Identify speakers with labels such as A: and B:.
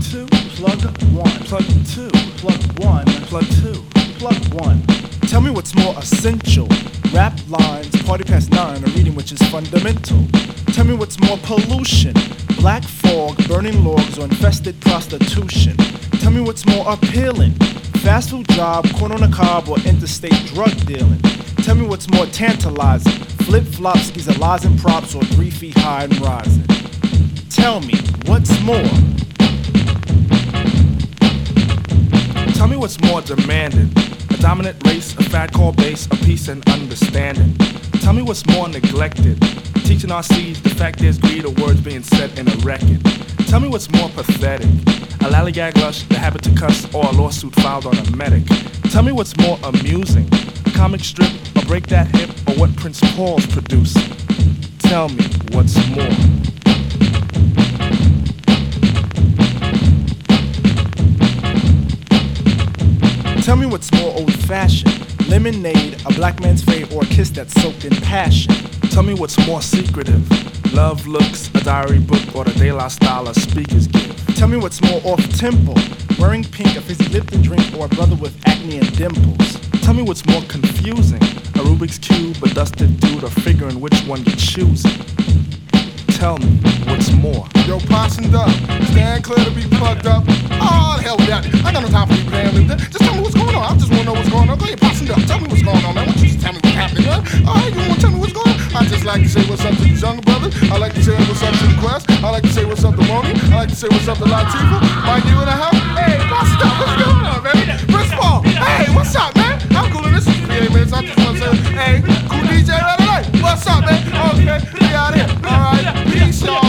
A: two, plug one, plug two, plug one, plug two, plug one. Tell me what's more essential. Rap lines, party past 9, a reading which is fundamental. Tell me what's more pollution. Black fog, burning logs, or infested prostitution. Tell me what's more appealing. Fast food job, corn on a cob, or interstate drug dealing. Tell me what's more tantalizing. Flip-flops, skis, lies and props, or 3 feet high and rising. Tell me what's more.
B: Tell me what's more demanding. A dominant race, a fat core base, a peace and understanding. Tell me what's more neglected. Teaching our seeds the fact there's greed, or words being said in a record. Tell me what's more pathetic. A lallygag lush, the habit to cuss, or a lawsuit filed on a medic. Tell me what's more amusing. A comic strip, or break that hip, or what Prince Paul's producing. Tell me what's more.
A: Tell me what's more old-fashioned. Lemonade, a black man's fate, or a kiss that's soaked in passion.
B: Tell me what's more secretive. Love looks, a diary book, or the De La style of speakers give.
A: Tell me what's more off-tempo. Wearing pink, a fizzy Lipton drink, or a brother with acne and dimples.
B: Tell me what's more confusing. A Rubik's Cube, a dusted dude, or figuring which one you're choosing. Tell me what's more.
C: Yo, Possum up. Stand clear to be plugged up. Oh, the hell with that. I got no time for you playing. Just tell me what's going on. I just want to know what's going on. Go ahead, Possum up. Tell me what's going on, man. Why don't you just tell me what's happening, man? All right, you want to tell me what's going on? I just like to say what's up to these younger brothers. I like to say what's up to the Quest. I like to say what's up to Moni. I like to say what's up to Latifah. Mike, you in the house? Hey, Possum up. What's going on, man? Prince Paul. Hey, what's up, man? I'm cool in this. Yeah, man. So I just want to say, hey, cool DJ right away. What's up, man? Okay, we out here. All right, peace, y'all.